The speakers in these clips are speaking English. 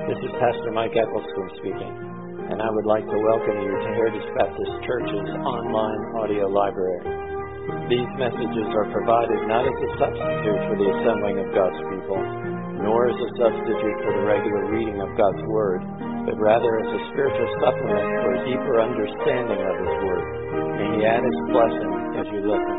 This is Pastor Mike Eccleston speaking, and I would like to welcome you to Heritage Baptist Church's online audio library. These messages are provided not as a substitute for the assembling of God's people, nor as a substitute for the regular reading of God's Word, but rather as a spiritual supplement for a deeper understanding of His Word. May He add His blessing as you listen.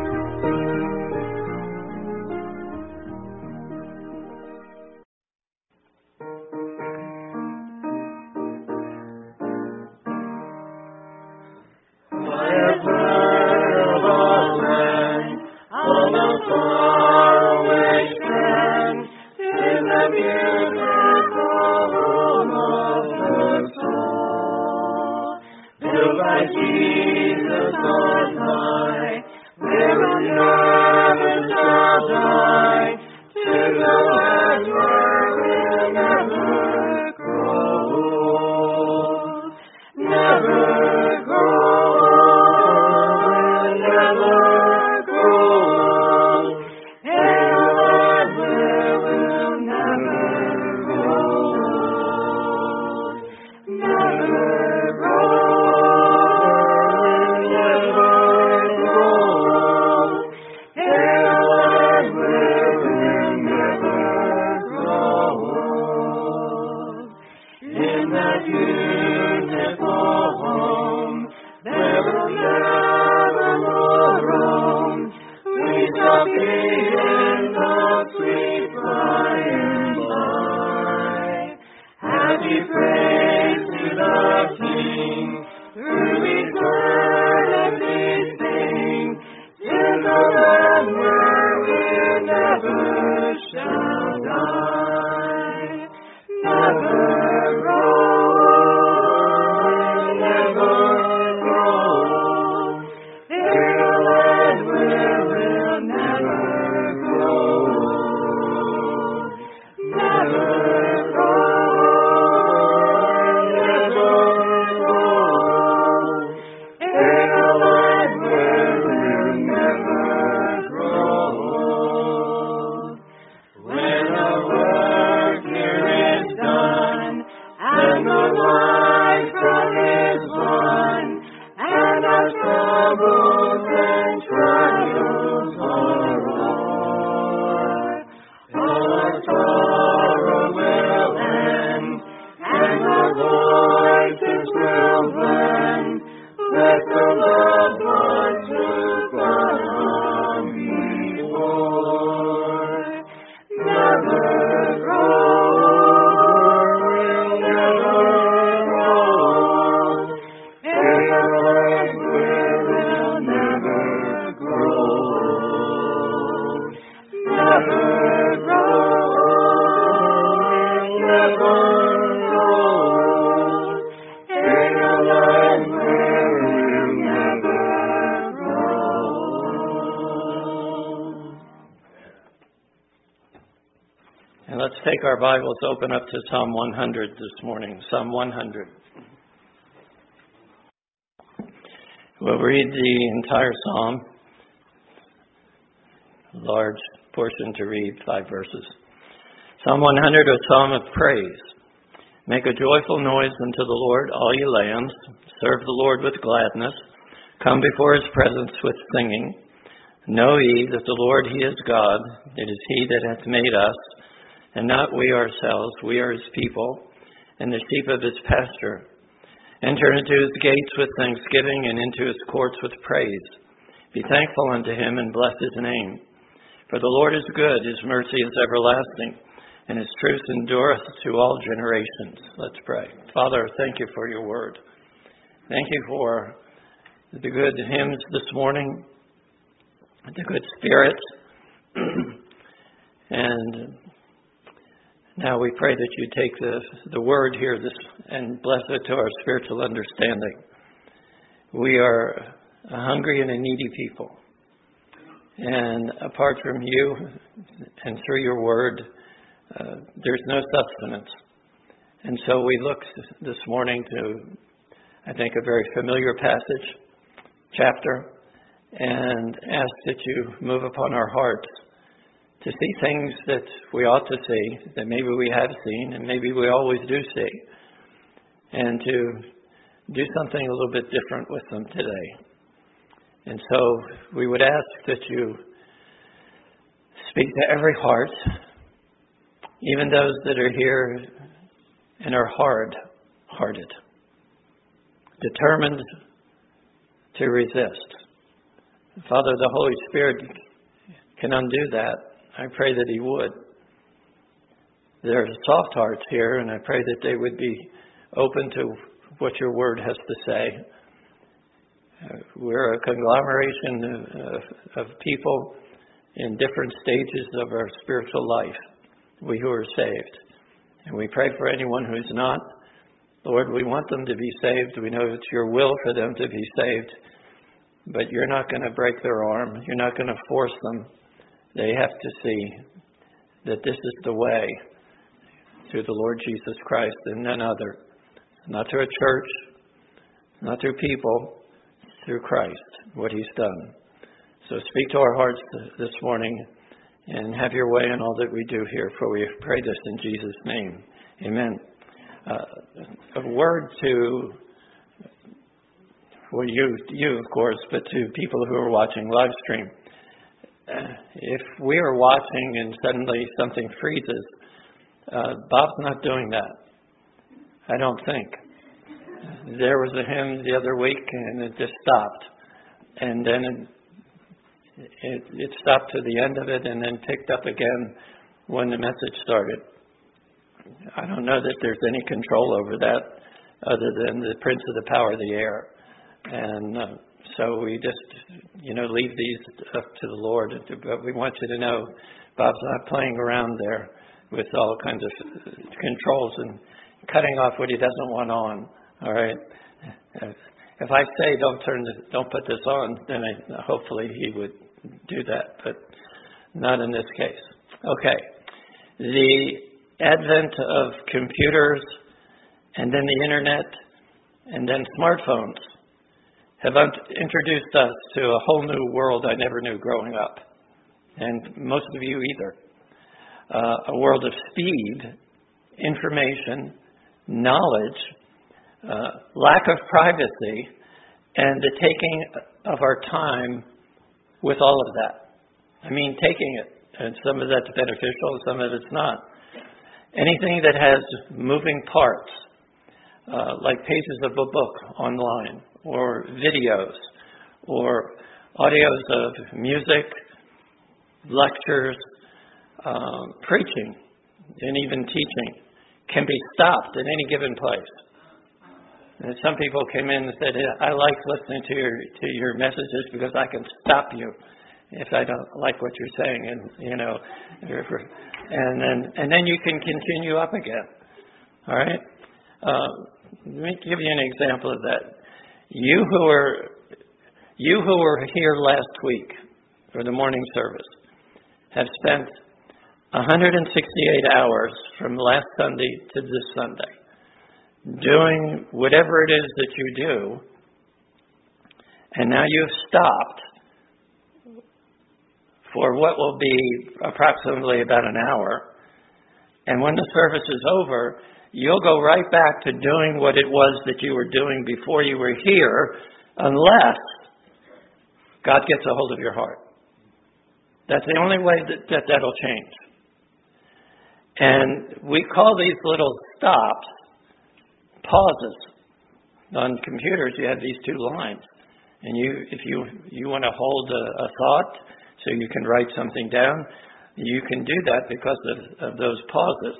Take our Bibles, open up to Psalm 100 this morning. Psalm 100. We'll read the entire psalm. Large portion to read, 5 verses. Psalm 100, a psalm of praise. Make a joyful noise unto the Lord, all ye lands. Serve the Lord with gladness. Come before His presence with singing. Know ye that the Lord, He is God. It is He that hath made us, and not we ourselves. We are His people, and the sheep of His pasture. Enter into His gates with thanksgiving, and into His courts with praise. Be thankful unto Him, and bless His name. For the Lord is good, His mercy is everlasting, and His truth endureth to all generations. Let's pray. Father, thank You for Your word. Thank You for the good hymns this morning, the good spirits, and now we pray that You take the word here and bless it to our spiritual understanding. We are a hungry and a needy people. And apart from You and through Your word, there's no sustenance. And so we look this morning to, I think, a very familiar passage, chapter, and ask that You move upon our hearts to see things that we ought to see, that maybe we have seen and maybe we always do see, and to do something a little bit different with them today. And so we would ask that you speak to every heart, even those that are here and are hard-hearted, determined to resist. Father, the Holy Spirit can undo that. I pray that He would. There are soft hearts here, and I pray that they would be open to what your word has to say. We're a conglomeration of people in different stages of our spiritual life, we who are saved. And we pray for anyone who's not. Lord, we want them to be saved. We know it's your will for them to be saved. But you're not going to break their arm. You're not going to force them. They have to see that this is the way through the Lord Jesus Christ and none other. Not through a church, not through people, through Christ, what He's done. So speak to our hearts this morning and have your way in all that we do here, for we pray this in Jesus' name. Amen. A word to, well, you of course, but to people who are watching live stream. If we are watching and suddenly something freezes, Bob's not doing that. I don't think. There was a hymn the other week and it just stopped. And then it stopped to the end of it and then picked up again when the message started. I don't know that there's any control over that other than the prince of the power of the air. And so we just, leave these up to the Lord. But we want you to know Bob's not playing around there with all kinds of controls and cutting off what he doesn't want on. All right. If I say don't put this on, then hopefully he would do that, but not in this case. Okay. The advent of computers and then the internet and then smartphones have introduced us to a whole new world I never knew growing up, and most of you either. A world of speed, information, knowledge, lack of privacy, and the taking of our time with all of that. I mean, taking it. And some of that's beneficial, some of it's not. Anything that has moving parts, like pages of a book online, or videos, or audios of music, lectures, preaching, and even teaching, can be stopped at any given place. And some people came in and said, I like listening to your messages because I can stop you if I don't like what you're saying, and and then you can continue up again. All right. Let me give you an example of that. You who were here last week for the morning service have spent 168 hours from last Sunday to this Sunday doing whatever it is that you do, and now you've stopped for what will be approximately about an hour, and when the service is over, you'll go right back to doing what it was that you were doing before you were here, unless God gets a hold of your heart. That's the only way that'll change. And we call these little stops pauses. On computers, you have these two lines. And if you want to hold a thought so you can write something down, you can do that because of those pauses.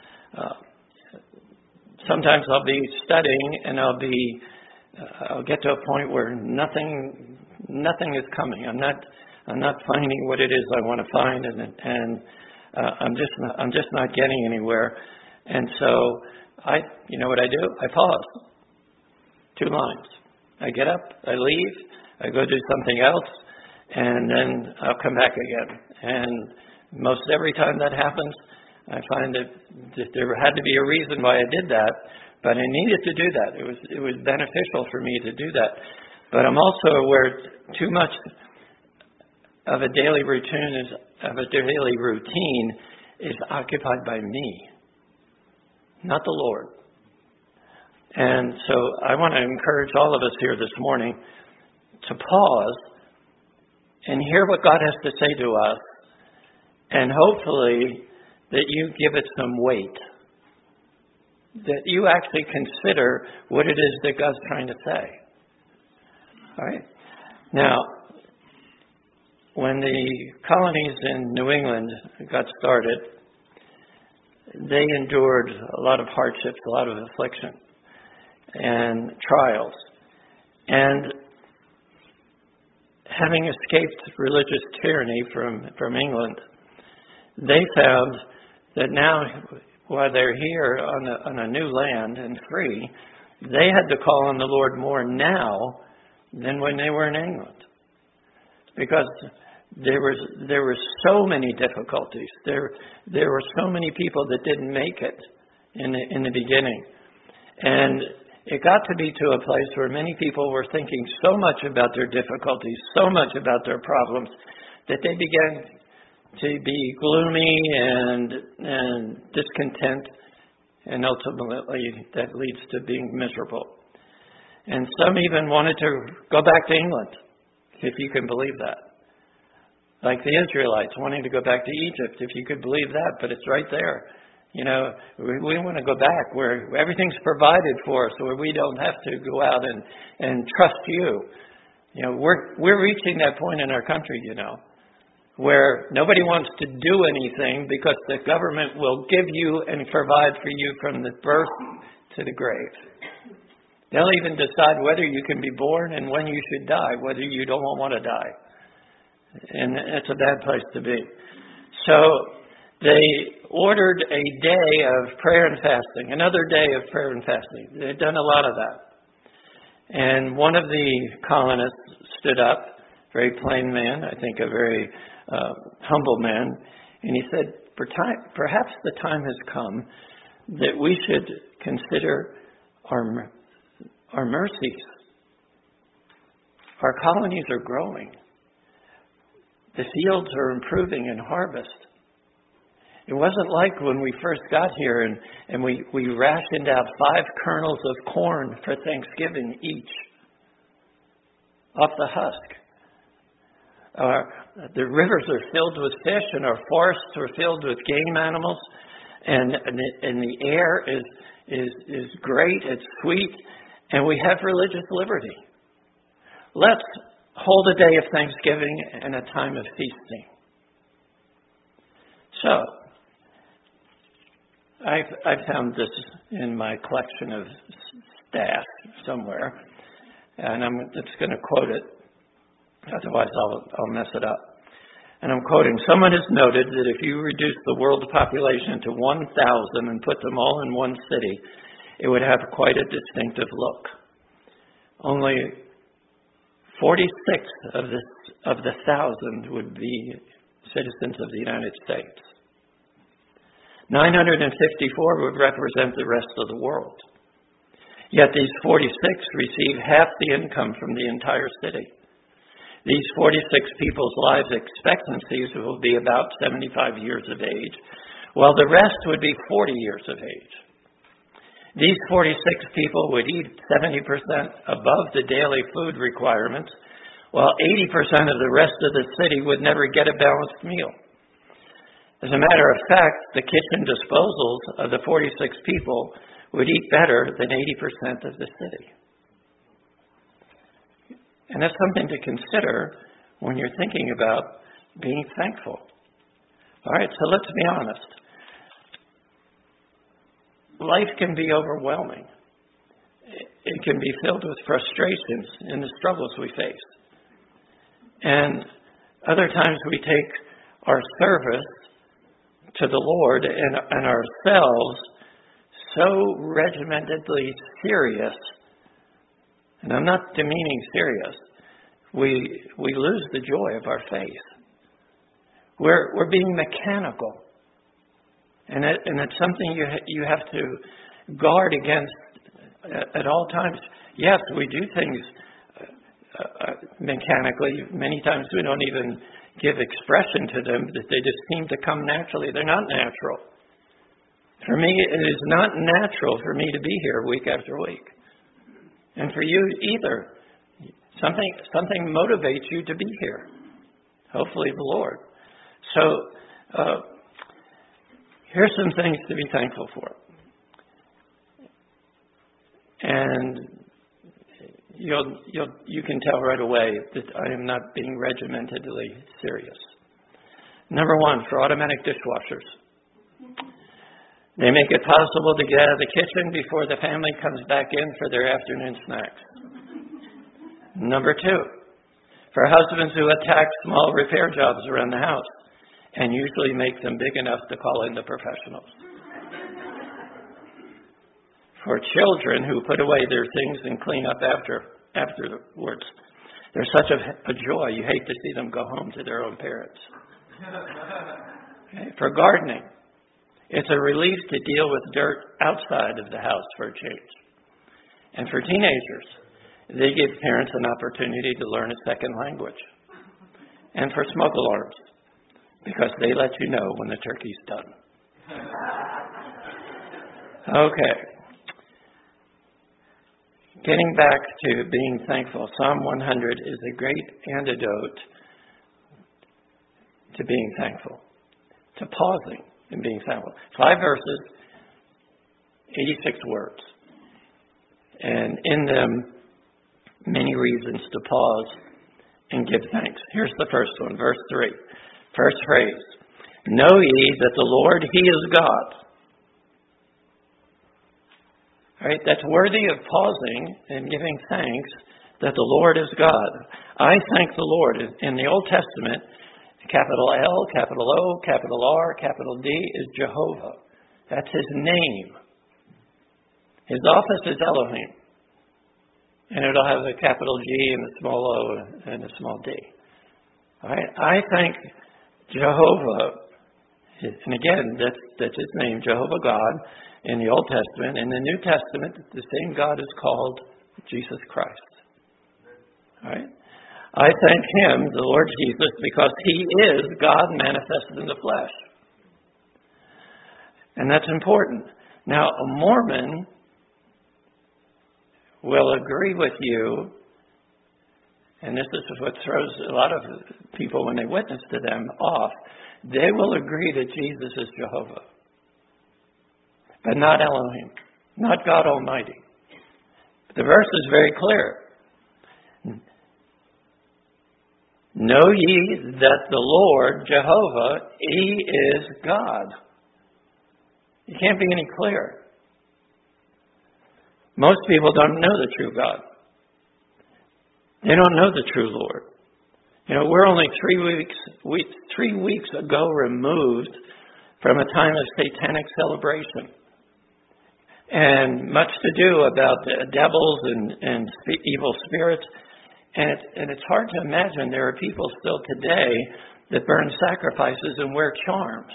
Sometimes I'll be studying and I'll get to a point where nothing is coming. I'm not finding what it is I want to find, and I'm just not getting anywhere. And so you know what I do? I pause. 2 lines. I get up, I leave, I go do something else, and then I'll come back again. And most every time that happens, I find that there had to be a reason why I did that, but I needed to do that. It was beneficial for me to do that. But I'm also aware too much of a daily routine is of a daily routine is occupied by me, not the Lord. And so I want to encourage all of us here this morning to pause and hear what God has to say to us, and hopefully that you give it some weight, that you actually consider what it is that God's trying to say. All right? Now, when the colonies in New England got started, they endured a lot of hardships, a lot of affliction and trials. And having escaped religious tyranny from England, they found that now, while they're here on a new land and free, they had to call on the Lord more now than when they were in England. Because there were so many difficulties. There were so many people that didn't make it in the beginning. And it got to be to a place where many people were thinking so much about their difficulties, so much about their problems, that they began to be gloomy and discontent, and ultimately that leads to being miserable. And some even wanted to go back to England, if you can believe that. Like the Israelites wanting to go back to Egypt, if you could believe that, but it's right there. You know, we want to go back where everything's provided for us, where we don't have to go out and trust you. You know, we're reaching that point in our country, you know, where nobody wants to do anything because the government will give you and provide for you from the birth to the grave. They'll even decide whether you can be born and when you should die, whether you don't want to die. And it's a bad place to be. So they ordered a day of prayer and fasting, another day of prayer and fasting. They'd done a lot of that. And one of the colonists stood up, very plain man, I think a very humble man, and he said, perhaps the time has come that we should consider our mercies. Our colonies are growing. The fields are improving in harvest. It wasn't like when we first got here and we rationed out 5 kernels of corn for Thanksgiving each, off the husk. The rivers are filled with fish, and our forests are filled with game animals, and the air is great, it's sweet, and we have religious liberty. Let's hold a day of Thanksgiving and a time of feasting. So, I found this in my collection of staff somewhere, and I'm just going to quote it. Otherwise, I'll mess it up. And I'm quoting, someone has noted that if you reduce the world population to 1,000 and put them all in one city, it would have quite a distinctive look. Only 46 of the 1,000 would be citizens of the United States. 954 would represent the rest of the world. Yet these 46 receive half the income from the entire city. These 46 people's life expectancies will be about 75 years of age, while the rest would be 40 years of age. These 46 people would eat 70% above the daily food requirements, while 80% of the rest of the city would never get a balanced meal. As a matter of fact, the kitchen disposals of the 46 people would eat better than 80% of the city. And that's something to consider when you're thinking about being thankful. All right, so let's be honest. Life can be overwhelming. It can be filled with frustrations and the struggles we face. And other times we take our service to the Lord and ourselves so regimentedly serious, and I'm not demeaning serious, we lose the joy of our faith. We're being mechanical. And it's something you have to guard against at all times. Yes, we do things mechanically. Many times we don't even give expression to them, that they just seem to come naturally. They're not natural. For me, it is not natural for me to be here week after week. And for you either. Something motivates you to be here. Hopefully the Lord. So, here's some things to be thankful for. And you can tell right away that I am not being regimentedly serious. Number one, for automatic dishwashers. They make it possible to get out of the kitchen before the family comes back in for their afternoon snacks. Number two, for husbands who attack small repair jobs around the house and usually make them big enough to call in the professionals. For children who put away their things and clean up afterwards. There's such a joy. You hate to see them go home to their own parents. Okay. For gardening, it's a relief to deal with dirt outside of the house for a change. And for teenagers, they give parents an opportunity to learn a second language. And for smoke alarms, because they let you know when the turkey's done. Okay. Getting back to being thankful, Psalm 100 is a great antidote to being thankful, to pausing and being thankful. 5 verses, 86 words. And in them, many reasons to pause and give thanks. Here's the first one, verse 3. First phrase. Know ye that the Lord, He is God. All right, that's worthy of pausing and giving thanks that the Lord is God. I thank the Lord. In the Old Testament, capital L, capital O, capital R, capital D is Jehovah. That's His name. His office is Elohim. And it'll have a capital G and a small O and a small D. All right, I thank Jehovah. And again, that's His name, Jehovah God, in the Old Testament. In the New Testament, the same God is called Jesus Christ. All right? I thank Him, the Lord Jesus, because He is God manifested in the flesh. And that's important. Now, a Mormon will agree with you, and this is what throws a lot of people when they witness to them off. They will agree that Jesus is Jehovah, but not Elohim, not God Almighty. The verse is very clear. Know ye that the Lord, Jehovah, He is God. You can't be any clearer. Most people don't know the true God. They don't know the true Lord. You know, we're only 3 weeks ago removed from a time of satanic celebration. And much to do about the devils and evil spirits. And it's hard to imagine there are people still today that burn sacrifices and wear charms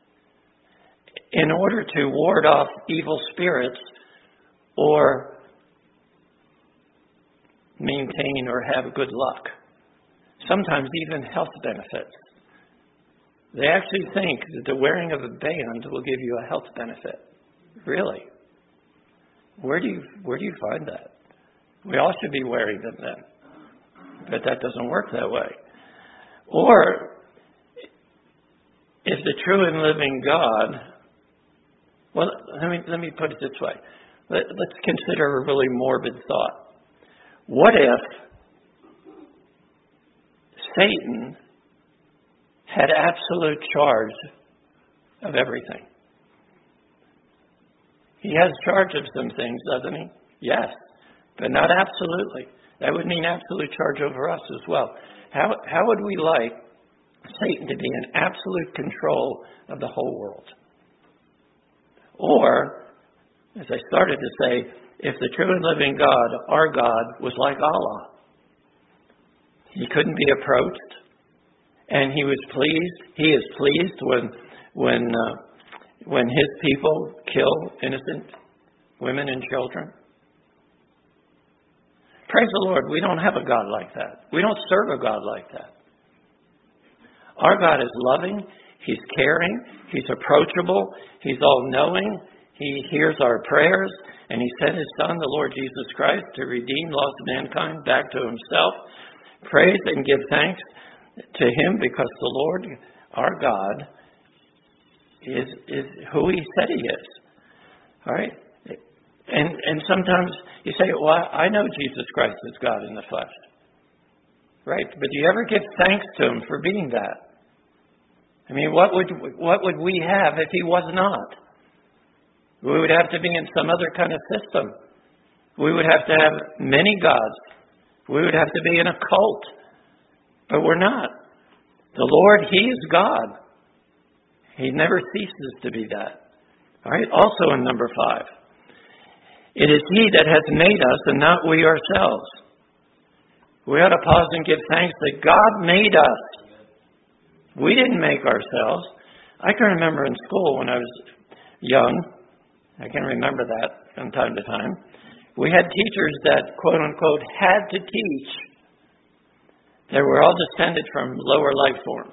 in order to ward off evil spirits or maintain or have good luck. Sometimes even health benefits. They actually think that the wearing of a band will give you a health benefit. Really? Where do you find that? We all should be wearing them then. But that doesn't work that way. Or, if the true and living God, well, let me put it this way. Let's consider a really morbid thought. What if Satan had absolute charge of everything? He has charge of some things, doesn't he? Yes, but not absolutely. That would mean absolute charge over us as well. How would we like Satan to be in absolute control of the whole world? Or, as I started to say, if the true and living God, our God, was like Allah, He couldn't be approached, and He was pleased. He is pleased when His people kill innocent women and children. Praise the Lord, we don't have a God like that. We don't serve a God like that. Our God is loving. He's caring. He's approachable. He's all-knowing. He hears our prayers. And He sent His Son, the Lord Jesus Christ, to redeem lost mankind back to Himself. Praise and give thanks to Him because the Lord, our God, is who He said He is. All right? And sometimes you say, well, I know Jesus Christ is God in the flesh. Right? But do you ever give thanks to Him for being that? I mean, what would we have if He was not? We would have to be in some other kind of system. We would have to have many gods. We would have to be in a cult. But we're not. The Lord, He is God. He never ceases to be that. All right? Also in number 5. It is He that has made us and not we ourselves. We ought to pause and give thanks that God made us. We didn't make ourselves. I can remember in school when I was young, I can remember that from time to time, we had teachers that, quote unquote, had to teach that we're all descended from lower life forms.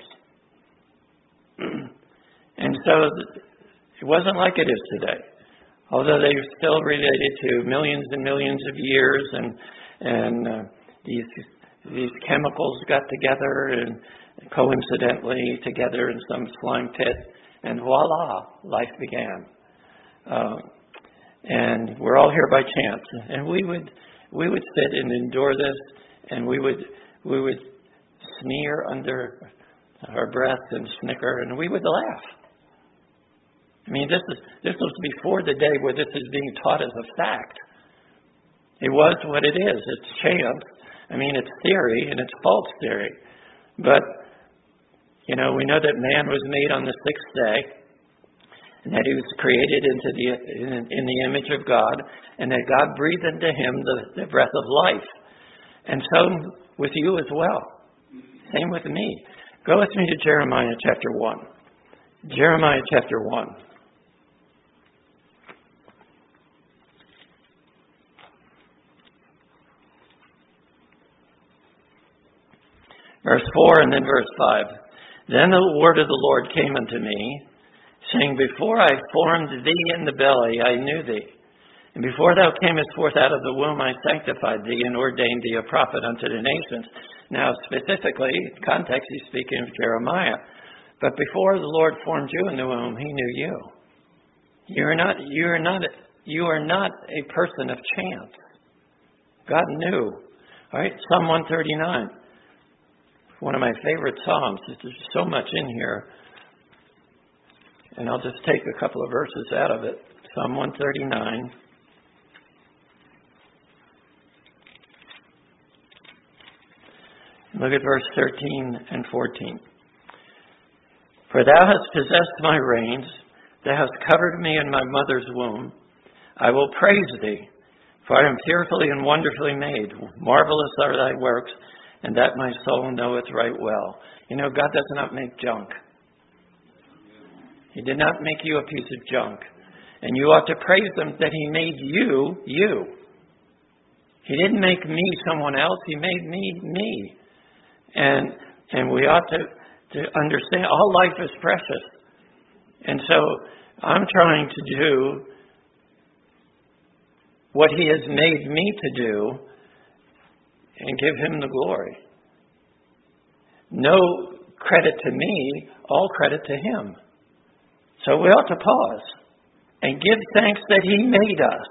And so it wasn't like it is today. Although they were still related to millions and millions of years, and these chemicals got together and coincidentally together in some slime pit, and voila, life began. And we're all here by chance. And we would sit and endure this, and we would sneer under our breath and snicker, and we would laugh. I mean, this was before the day where this is being taught as a fact. It was what it is. It's chance. I mean, it's theory, and it's false theory. But, we know that man was made on the 6th day, and that he was created in the image of God, and that God breathed into him the breath of life. And so with you as well. Same with me. Go with me to Jeremiah chapter 1. Jeremiah chapter 1. Verse 4 and then verse 5. Then the word of the Lord came unto me, saying, Before I formed thee in the belly, I knew thee. And before thou camest forth out of the womb, I sanctified thee and ordained thee a prophet unto the nations. Now, specifically, in context, he's speaking of Jeremiah. But before the Lord formed you in the womb, He knew you. You are not a person of chance. God knew. All right, Psalm 139. One of my favorite Psalms. There's so much in here. And I'll just take a couple of verses out of it. Psalm 139. Look at verse 13 and 14. For thou hast possessed my reins, thou hast covered me in my mother's womb. I will praise thee, for I am fearfully and wonderfully made. Marvelous are thy works, and that my soul knoweth right well. God does not make junk. He did not make you a piece of junk. And you ought to praise Him that He made you, you. He didn't make me someone else. He made me, me. And we ought to understand all life is precious. And so I'm trying to do what He has made me to do and give Him the glory. No credit to me, all credit to Him. So we ought to pause and give thanks that He made us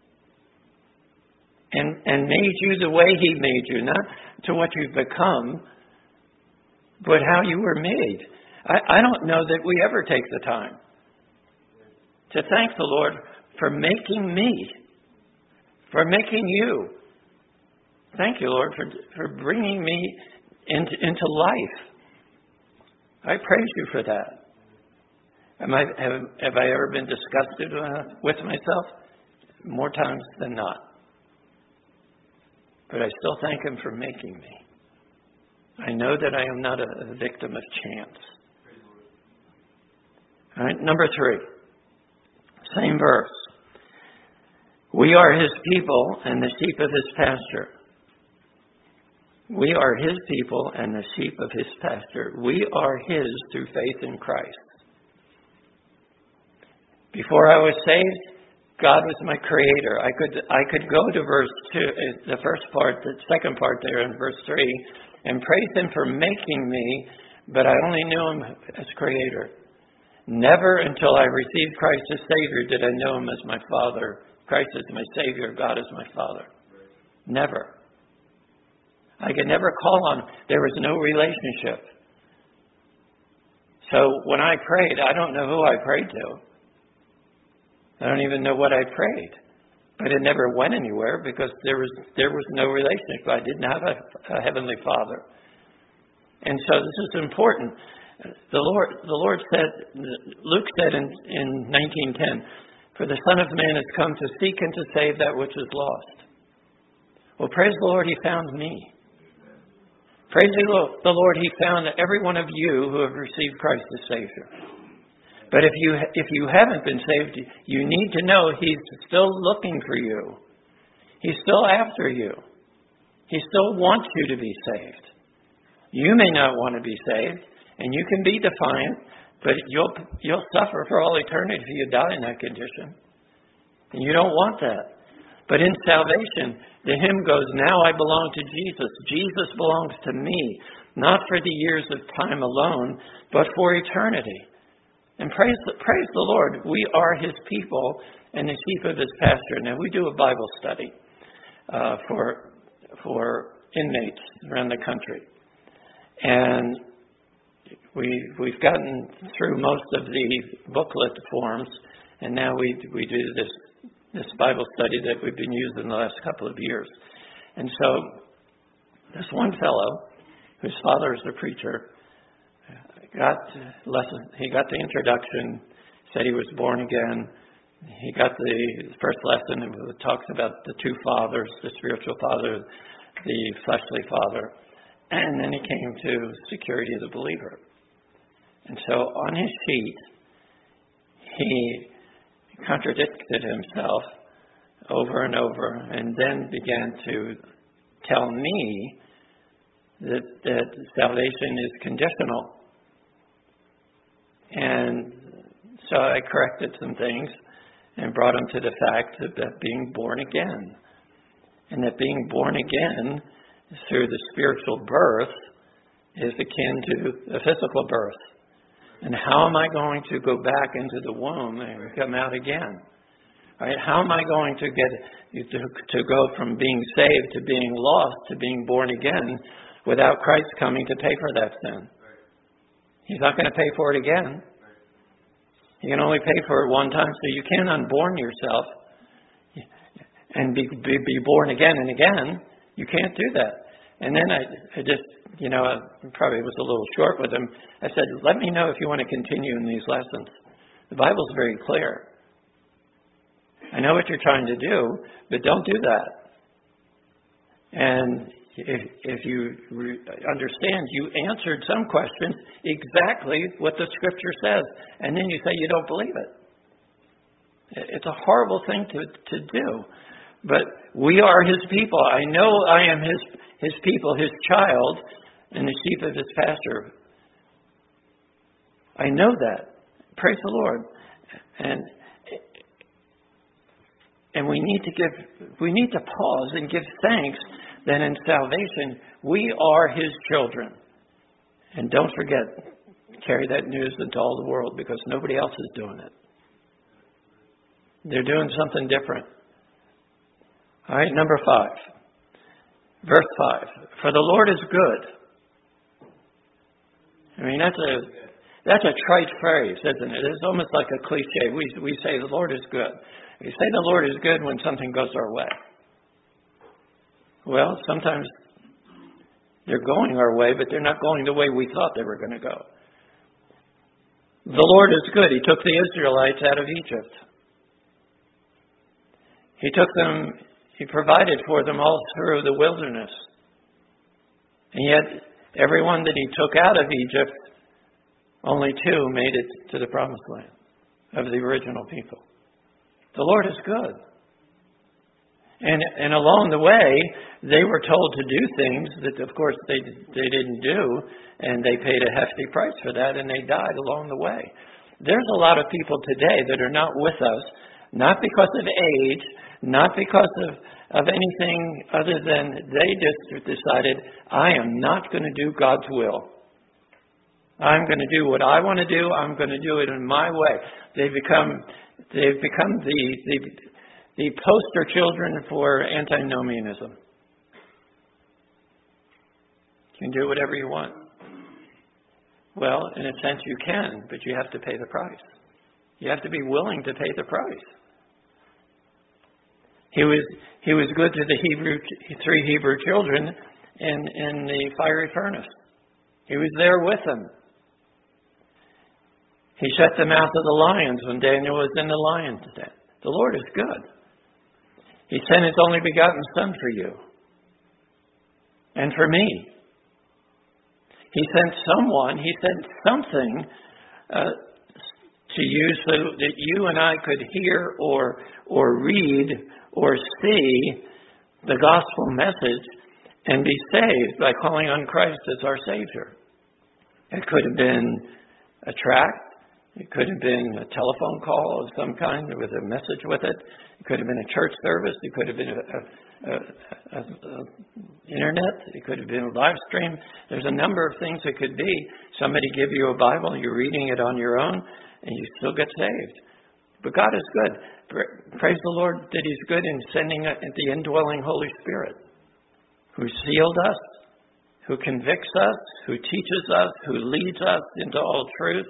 and made you the way He made you, not to what you've become, but how you were made. I don't know that we ever take the time to thank the Lord for making me, for making you. Thank you, Lord, for bringing me into life. I praise You for that. Have I ever been disgusted with myself? More times than not. But I still thank Him for making me. I know that I am not a victim of chance. All right, number 3. Same verse. We are His people and the sheep of His pasture. We are His people and the sheep of His pasture. We are His through faith in Christ. Before I was saved, God was my creator. I could go to verse 2, the first part, the second part there in verse 3, and praise Him for making me, but I only knew Him as creator. Never until I received Christ as Savior did I know Him as my Father. Christ is my Savior, God is my Father. Never. I could never call on Him. There was no relationship. So when I prayed, I don't know who I prayed to. I don't even know what I prayed. But it never went anywhere because there was no relationship. I didn't have a Heavenly Father. And so this is important. The Lord said, Luke said in 19:10, "For the Son of Man has come to seek and to save that which is lost." Well, praise the Lord, He found me. Praise the Lord, He found every one of you who have received Christ as Savior. But if you haven't been saved, you need to know He's still looking for you. He's still after you. He still wants you to be saved. You may not want to be saved, and you can be defiant, but you'll suffer for all eternity if you die in that condition. And you don't want that. But in salvation, the hymn goes, "Now I belong to Jesus. Jesus belongs to me, not for the years of time alone, but for eternity." And praise the Lord, we are His people and the sheep of His pasture. Now, we do a Bible study for inmates around the country. And we've gotten through most of the booklet forms, and now we do this Bible study that we've been using the last couple of years. And so this one fellow, whose father is a preacher, he got the introduction, said he was born again. He got the first lesson, it talks about the two fathers, the spiritual father, the fleshly father. And then he came to security of the believer. And so on his sheet, he contradicted himself over and over, and then began to tell me that salvation is conditional. And so I corrected some things and brought him to the fact that being born again, and that being born again through the spiritual birth is akin to a physical birth. And how am I going to go back into the womb and come out again? Right? How am I going to get to go from being saved to being lost to being born again without Christ coming to pay for that sin? He's not going to pay for it again. He can only pay for it one time, so you can't unborn yourself and be born again and again. You can't do that. And then I just, I probably was a little short with him. I said, let me know if you want to continue in these lessons. The Bible's very clear. I know what you're trying to do, but don't do that. And if you understand, you answered some questions exactly what the Scripture says, and then you say you don't believe it. It's a horrible thing to do. But we are His people. I know I am His people, His child, and the sheep of His pasture. I know that. Praise the Lord. And we need to pause and give thanks that in salvation we are His children. And don't forget, carry that news into all the world, because nobody else is doing it. They're doing something different. All right, number 5. Verse 5. For the Lord is good. I mean, that's a trite phrase, isn't it? It's almost like a cliche. We say the Lord is good. We say the Lord is good when something goes our way. Well, sometimes they're going our way, but they're not going the way we thought they were going to go. The Lord is good. He took the Israelites out of Egypt. He provided for them all through the wilderness. And yet, everyone that He took out of Egypt, only 2 made it to the promised land of the original people. The Lord is good. And along the way, they were told to do things that, of course, they didn't do, and they paid a hefty price for that, and they died along the way. There's a lot of people today that are not with us, not because of age, not because of anything other than they just decided, I am not going to do God's will. I'm going to do what I want to do. I'm going to do it in my way. They've become the poster children for antinomianism. You can do whatever you want. Well, in a sense you can, but you have to pay the price. You have to be willing to pay the price. He was good to the three Hebrew children in the fiery furnace. He was there with them. He shut the mouth of the lions when Daniel was in the lion's den. The Lord is good. He sent His only begotten Son for you and for me. He sent something to you so that you and I could hear or read or see the gospel message and be saved by calling on Christ as our Savior. It could have been a tract. It could have been a telephone call of some kind with a message with it. It could have been a church service. It could have been a internet. It could have been a live stream. There's a number of things it could be. Somebody give you a Bible, you're reading it on your own, and you still get saved. But God is good. Praise the Lord that He's good in sending the indwelling Holy Spirit, who sealed us, who convicts us, who teaches us, who leads us into all truth,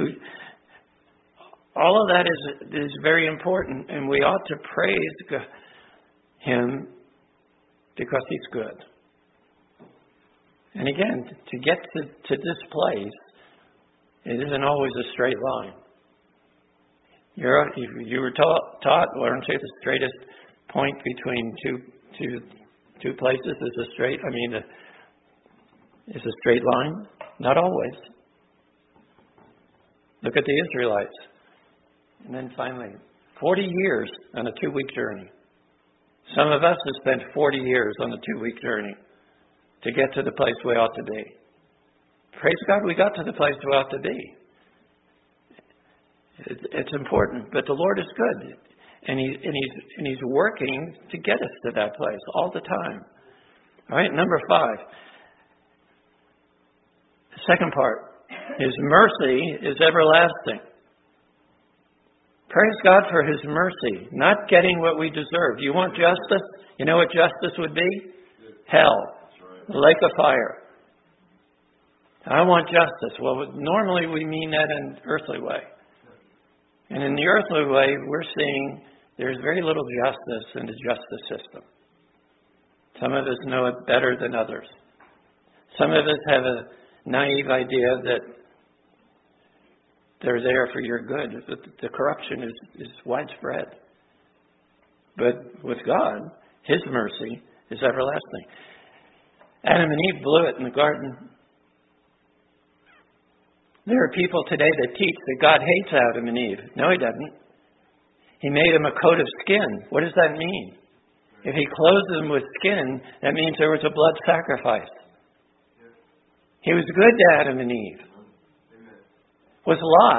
all of that is very important, and we ought to praise Him because He's good. And again, to get to this place, it isn't always a straight line. You were taught, weren't you, the straightest point between two places is a straight line? Not always. Look at the Israelites. And then finally, 40 years on a 2-week journey. Some of us have spent 40 years on a 2-week journey to get to the place we ought to be. Praise God, we got to the place we ought to be. It's important, but the Lord is good, and He's working to get us to that place all the time. All right, number 5. The second part, His mercy is everlasting. Praise God for His mercy, not getting what we deserve. You want justice? You know what justice would be? Hell, the lake of fire. I want justice. Well, normally we mean that in an earthly way. And in the earthly way, we're seeing there's very little justice in the justice system. Some of us know it better than others. Some of us have a naive idea that they're there for your good. The corruption is widespread. But with God, His mercy is everlasting. Adam and Eve blew it in the garden. There are people today that teach that God hates Adam and Eve. No, He doesn't. He made them a coat of skin. What does that mean? If He clothed them with skin, that means there was a blood sacrifice. He was good to Adam and Eve. Was Lot.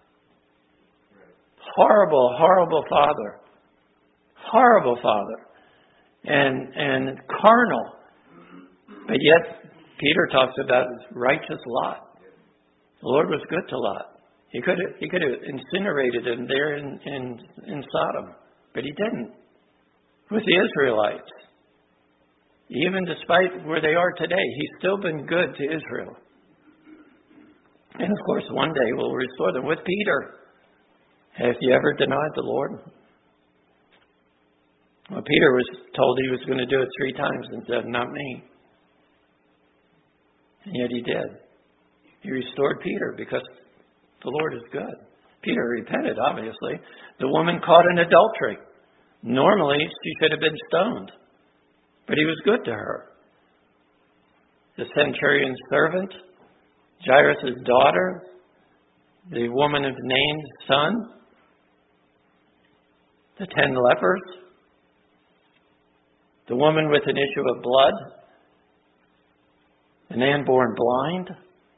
Horrible, horrible father. Horrible father. And carnal. But yet, Peter talks about righteous Lot. The Lord was good to Lot. He could have incinerated him there in Sodom. But He didn't. With the Israelites. Even despite where they are today, He's still been good to Israel. And of course, one day we'll restore them. With Peter, have you ever denied the Lord? Well, Peter was told he was going to do it 3 times and said, not me. And yet he did. He restored Peter because the Lord is good. Peter repented, obviously. The woman caught in adultery. Normally, she should have been stoned. But He was good to her. The centurion's servant, Jairus' daughter, the woman of Nain's son, the 10 lepers. the woman with an issue of blood, the man born blind,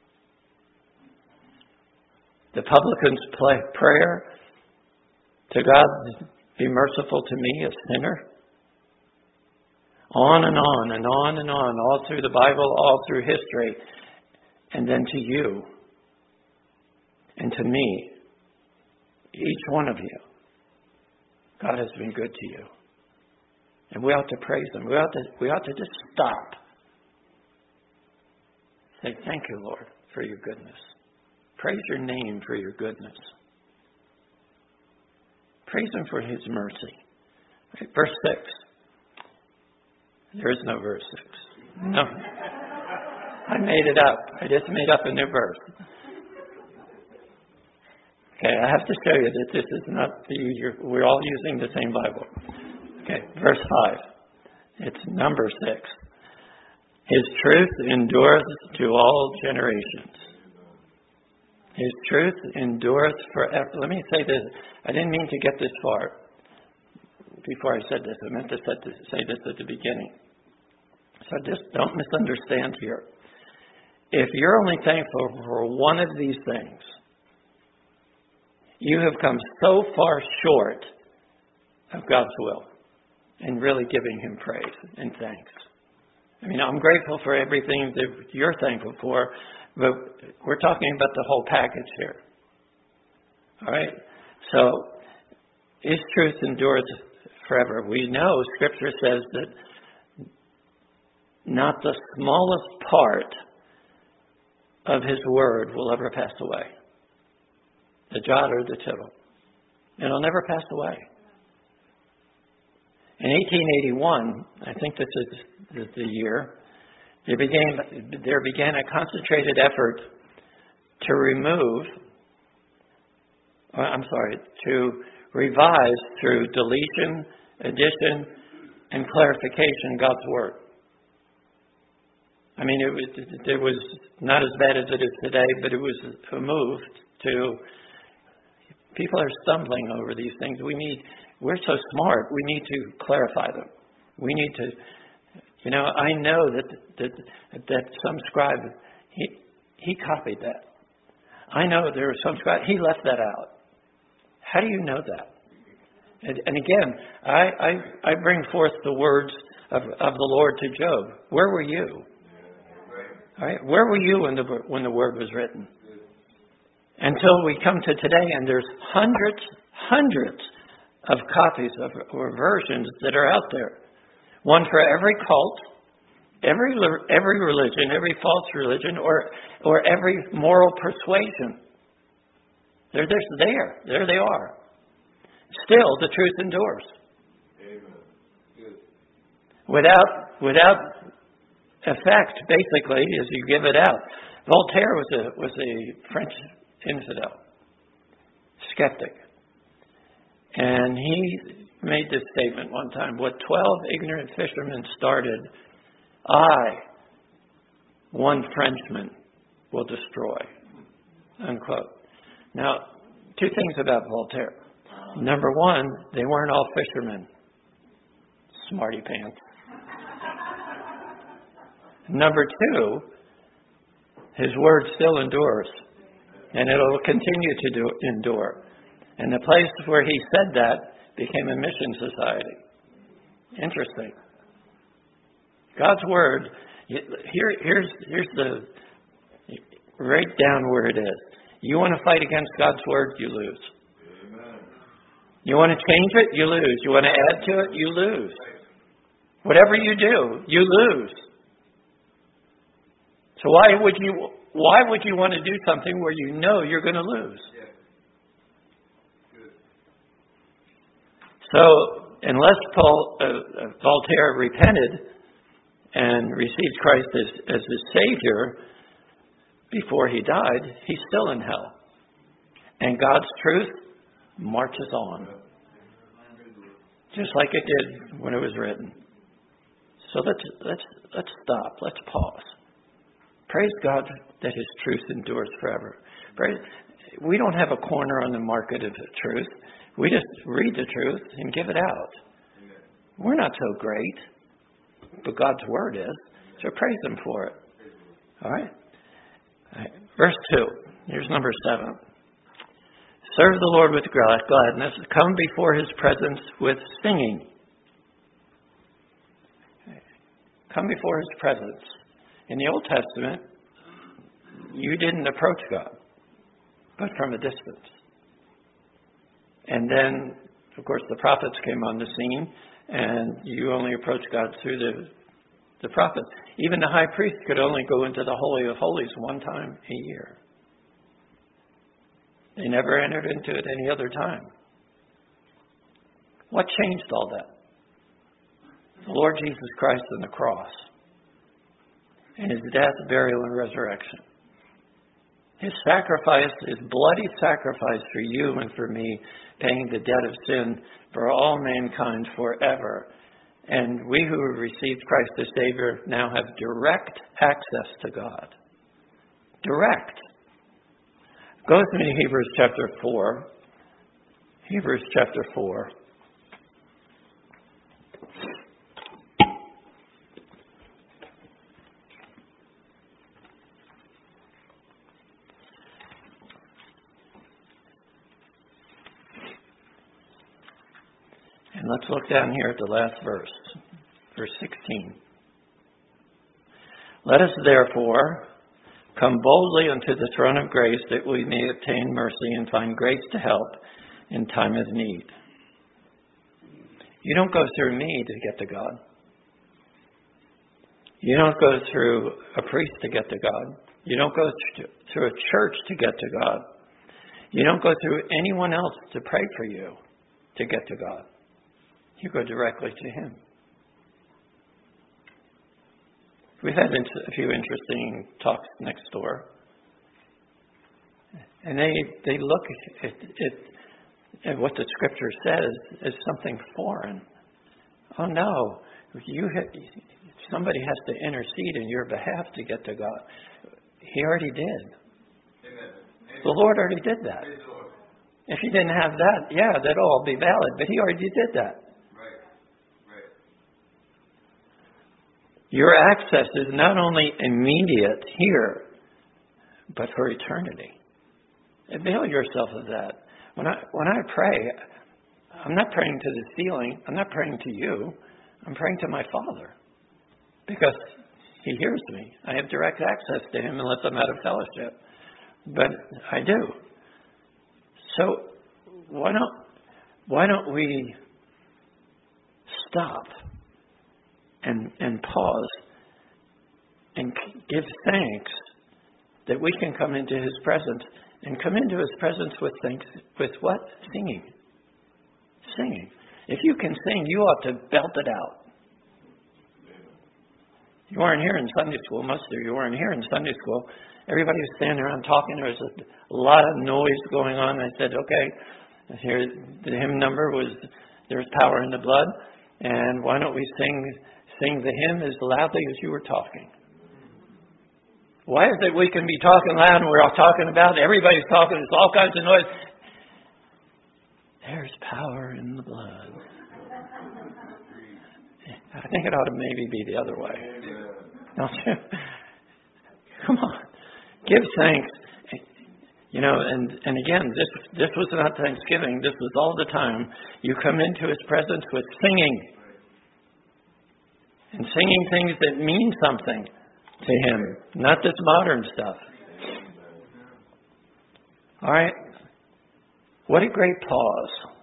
the publican's prayer to God, be merciful to me, a sinner. On and on and on and on, all through the Bible, all through history, and then to you and to me, each one of you. God has been good to you. And we ought to praise Him. We ought to just stop. Say, thank you, Lord, for your goodness. Praise your name for your goodness. Praise Him for His mercy. Right, verse 6. There is no verse 6. No. I made it up. I just made up a new verse. Okay, I have to show you that this is not we're all using the same Bible. Okay, verse 5. It's number 6. His truth endureth to all generations. His truth endureth forever. Let me say this. I didn't mean to get this far before I said this. I meant to say this at the beginning. So just don't misunderstand here. If you're only thankful for one of these things, you have come so far short of God's will and really giving Him praise and thanks. I mean, I'm grateful for everything that you're thankful for, but we're talking about the whole package here. All right? So, His truth endures forever. We know Scripture says that not the smallest part of His Word will ever pass away. The jot or the tittle. It'll never pass away. In 1881, I think this is the year, there began a concentrated effort to to revise through deletion, addition, and clarification God's Word. I mean, it was not as bad as it is today, but it was a move to... People are stumbling over these things. We're so smart. We need to clarify them. We need to, I know that some scribe, he copied that. I know there was some scribe, he left that out. How do you know that? And again, I bring forth the words of the Lord to Job. Where were you? All right, where were you when the word was written? Until we come to today, and there's hundreds of copies or versions that are out there. One for every cult, every religion, every false religion, or every moral persuasion. They're just there. There they are. Still, the truth endures. Amen. Without effect, basically, as you give it out. Voltaire was a French infidel, skeptic. And he made this statement one time: what 12 ignorant fishermen started, I, one Frenchman, will destroy. Unquote. Now, two things about Voltaire. Number one, they weren't all fishermen. Smarty pants. Number two, his word still endures. And it'll continue to endure. And the place where he said that became a mission society. Interesting. God's Word, here's the, right down where it is. You want to fight against God's Word, you lose. Amen. You want to change it, you lose. You want to add to it, you lose. Whatever you do, you lose. So why would you want to do something where you know you're going to lose? Yeah. So unless Voltaire repented and received Christ as his Savior before he died, he's still in hell. And God's truth marches on, just like it did when it was written. So let's stop. Let's pause. Praise God that His truth endures forever. We don't have a corner on the market of the truth. We just read the truth and give it out. We're not so great. but God's word is. So praise him for it. All right? Verse 2. Here's number 7. Serve the Lord with gladness. Come before his presence with singing. Come before his presence. In the Old Testament, you didn't approach God, but from a distance. And then, of course, the prophets came on the scene, and you only approach God through the prophets. Even the high priest could only go into the Holy of Holies one time a year. They never entered into it any other time. What changed all that? The Lord Jesus Christ and the cross, and his death, burial, and resurrection. His sacrifice, his bloody sacrifice for you and for me, paying the debt of sin for all mankind forever. And we who have received Christ as Savior now have direct access to God. Direct. Go with me to Hebrews chapter 4. Hebrews chapter 4. And let's look down here at the last verse, verse 16. Let us therefore come boldly unto the throne of grace that we may obtain mercy and find grace to help in time of need. You don't go through me to get to God. You don't go through a priest to get to God. You don't go through a church to get to God. You don't go through anyone else to pray for you to get to God. You go directly to him. We've had a few interesting talks next door. And they look at what the Scripture says as something foreign. Oh no, somebody has to intercede in your behalf to get to God. He already did. Amen. The Lord already did that. If he didn't have that, that'd all be valid. But he already did that. Your access is not only immediate here, but for eternity. Avail yourself of that. When I pray, I'm not praying to the ceiling. I'm not praying to you. I'm praying to my Father. Because he hears me. I have direct access to him unless I'm out of fellowship. But I do. So why don't we stop and pause and give thanks that we can come into his presence, and come into his presence with thanks, with what? Singing. If you can sing, you ought to belt it out. You weren't here in Sunday school. Most of you weren't here in Sunday school. Everybody was standing around talking. There was a lot of noise going on. I said, okay, here the hymn number was "There's Power in the Blood," and why don't we sing the hymn as loudly as you were talking? Why is it we can be talking loud and we're all talking about it? Everybody's talking. There's all kinds of noise. There's power in the blood. I think it ought to maybe be the other way. Don't you? Come on. Give thanks. You know, and again, this was not Thanksgiving. This was all the time. You come into his presence with singing. And singing things that mean something to him, not this modern stuff. All right? What a great pause.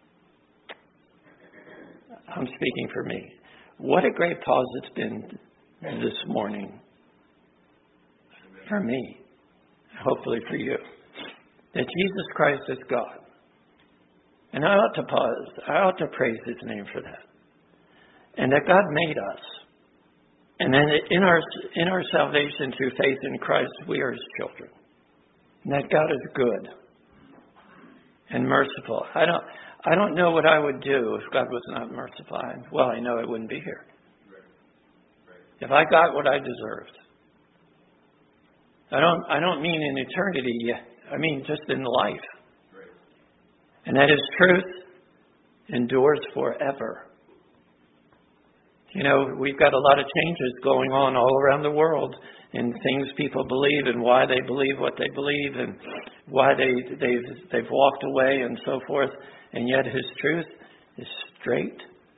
I'm speaking for me. What a great pause it's been this morning. For me. Hopefully for you. That Jesus Christ is God. And I ought to pause. I ought to praise his name for that. And that God made us. And then in our salvation through faith in Christ, we are his children. And that God is good and merciful. I don't know what I would do if God was not merciful. Well, I know I wouldn't be here. If I got what I deserved. I don't mean in eternity yet. I mean just in life. And that his truth endures forever. You know, we've got a lot of changes going on all around the world in things people believe and why they believe what they believe and why they've walked away and so forth. And yet His truth is straight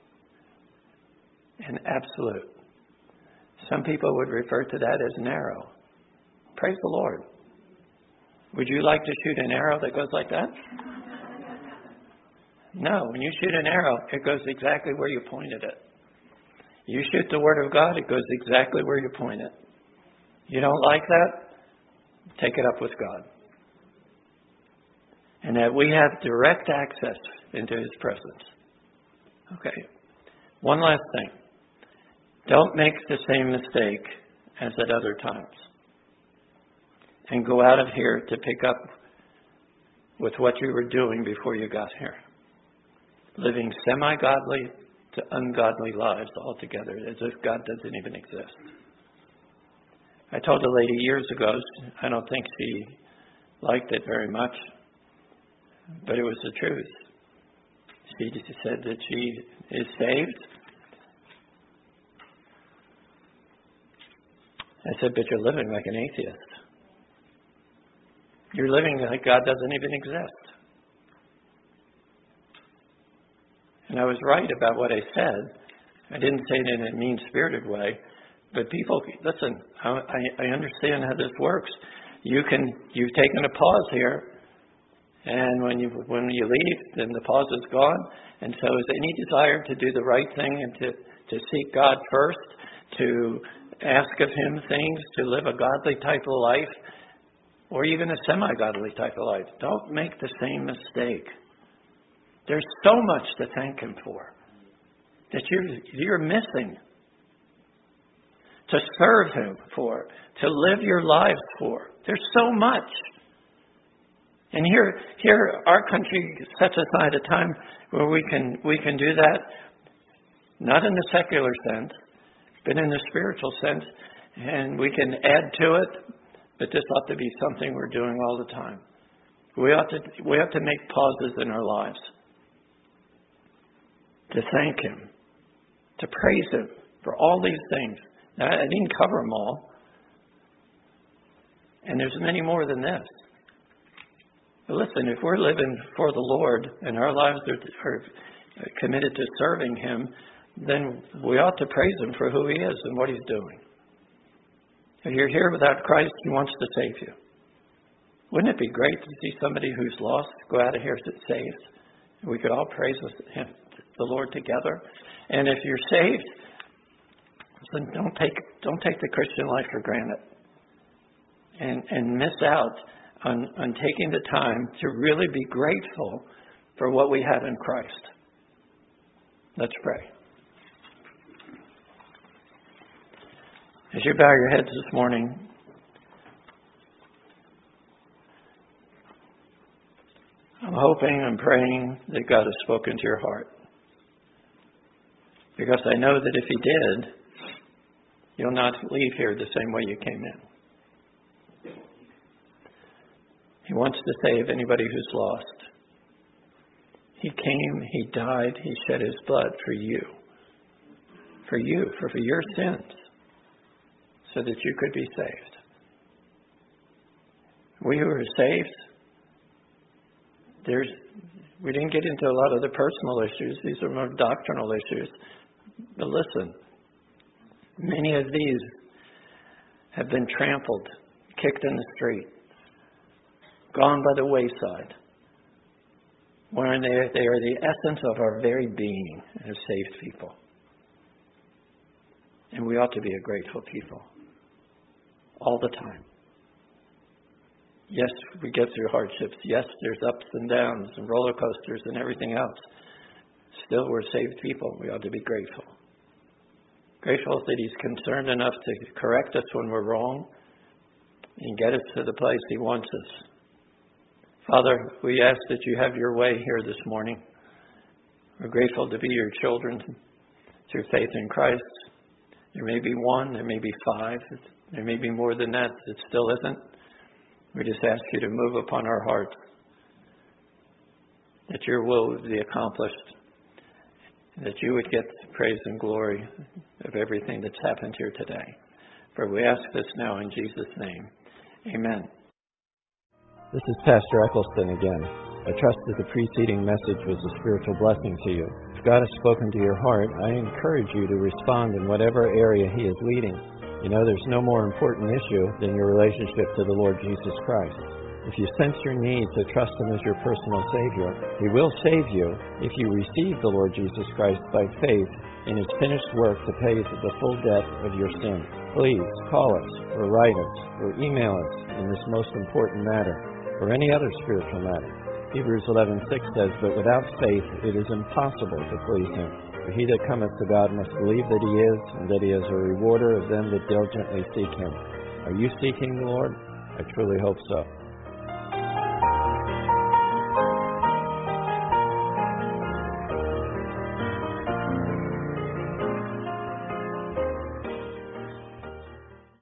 and absolute. Some people would refer to that as narrow. Praise the Lord. Would you like to shoot an arrow that goes like that? No. When you shoot an arrow, it goes exactly where you pointed it. You shoot the Word of God, it goes exactly where you point it. You don't like that? Take it up with God. And that we have direct access into His presence. Okay. One last thing. Don't make the same mistake as at other times. And go out of here to pick up with what you were doing before you got here. Living semi-godly to ungodly lives altogether, as if God doesn't even exist. I told a lady years ago, I don't think she liked it very much, but it was the truth. She said that she is saved. I said, but you're living like an atheist. You're living like God doesn't even exist. And I was right about what I said. I didn't say it in a mean-spirited way. But people, listen, I understand how this works. You've taken a pause here. And when you leave, then the pause is gone. And so is any desire to do the right thing and to seek God first, to ask of Him things, to live a godly type of life, or even a semi-godly type of life. Don't make the same mistake. There's so much to thank Him for that you're missing. To serve Him for, to live your lives for. There's so much. And here our country sets aside a time where we can do that, not in the secular sense, but in the spiritual sense, and we can add to it, but this ought to be something we're doing all the time. We have to make pauses in our lives to thank Him, to praise Him for all these things. Now, I didn't cover them all. And there's many more than this. But listen, if we're living for the Lord and our lives are committed to serving Him, then we ought to praise Him for who He is and what He's doing. If you're here without Christ, He wants to save you. Wouldn't it be great to see somebody who's lost go out of here saved? We could all praise Him, the Lord together. And if you're saved, then don't take the Christian life for granted, and miss out on taking the time to really be grateful for what we have in Christ. Let's pray. As you bow your heads this morning, I'm hoping and praying that God has spoken to your heart, because I know that if He did, you'll not leave here the same way you came in. He wants to save anybody who's lost. He came, He died, He shed His blood for you. For you, for your sins, so that you could be saved. We who are saved, we didn't get into a lot of the personal issues. These are more doctrinal issues. But listen, many of these have been trampled, kicked in the street, gone by the wayside, wherein they are the essence of our very being as saved people. And we ought to be a grateful people all the time. Yes, we get through hardships. Yes, there's ups and downs and roller coasters and everything else. Still, we're saved people. We ought to be grateful. Grateful that He's concerned enough to correct us when we're wrong and get us to the place He wants us. Father, we ask that You have Your way here this morning. We're grateful to be Your children through faith in Christ. There may be one, there may be 5, there may be more than that. It still isn't. We just ask You to move upon our hearts, that Your will would be accomplished, that you would get the praise and glory of everything that's happened here today. For we ask this now in Jesus' name. Amen. This is Pastor Eccleston again. I trust that the preceding message was a spiritual blessing to you. If God has spoken to your heart, I encourage you to respond in whatever area He is leading. You know, there's no more important issue than your relationship to the Lord Jesus Christ. If you sense your need to trust Him as your personal Savior, He will save you if you receive the Lord Jesus Christ by faith in His finished work to pay the full debt of your sin. Please call us or write us or email us in this most important matter or any other spiritual matter. Hebrews 11:6 says, "But without faith it is impossible to please Him. For he that cometh to God must believe that He is, and that He is a rewarder of them that diligently seek Him." Are you seeking the Lord? I truly hope so.